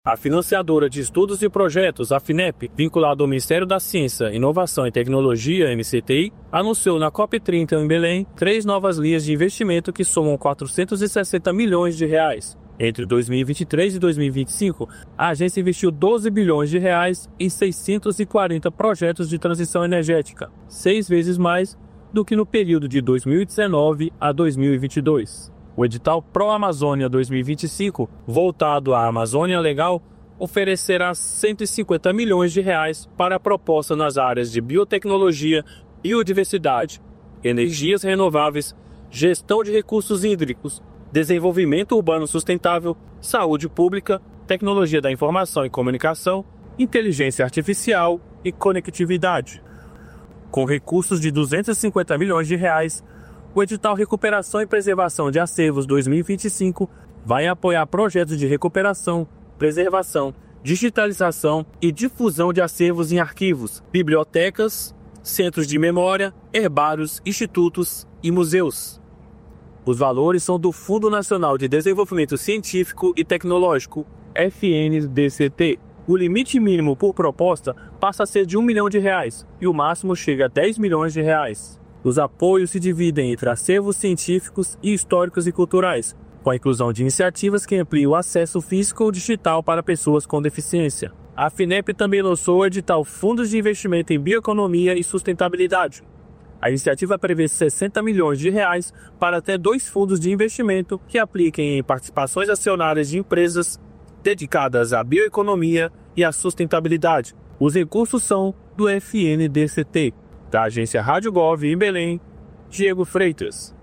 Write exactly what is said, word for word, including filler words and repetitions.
A financiadora de estudos e projetos, a FINEP, vinculada ao Ministério da Ciência, Inovação e Tecnologia, M C T I, anunciou na COP trinta em Belém três novas linhas de investimento que somam quatrocentos e sessenta milhões de reais. Entre dois mil e vinte e três e dois mil e vinte e cinco, a agência investiu doze bilhões de reais em seiscentos e quarenta projetos de transição energética, seis vezes mais do que no período de dois mil e dezenove a dois mil e vinte e dois. O edital Pro Amazônia dois mil e vinte e cinco, voltado à Amazônia Legal, oferecerá cento e cinquenta milhões de reais para a proposta nas áreas de biotecnologia, biodiversidade, energias renováveis, gestão de recursos hídricos, desenvolvimento urbano sustentável, saúde pública, tecnologia da informação e comunicação, inteligência artificial e conectividade. Com recursos de duzentos e cinquenta milhões de reais, o edital Recuperação e Preservação de Acervos dois mil e vinte e cinco vai apoiar projetos de recuperação, preservação, digitalização e difusão de acervos em arquivos, bibliotecas, centros de memória, herbários, institutos e museus. Os valores são do Fundo Nacional de Desenvolvimento Científico e Tecnológico, F N D C T. O limite mínimo por proposta passa a ser de um milhão de reais e o máximo chega a dez milhões de reais. Os apoios se dividem entre acervos científicos e históricos e culturais, com a inclusão de iniciativas que ampliam o acesso físico ou digital para pessoas com deficiência. A FINEP também lançou o edital Fundos de Investimento em Bioeconomia e Sustentabilidade. A iniciativa prevê sessenta milhões de reais para até dois fundos de investimento que apliquem em participações acionárias de empresas dedicadas à bioeconomia e à sustentabilidade. Os recursos são do F N D C T. Da agência Rádio Gov em Belém, Diego Freitas.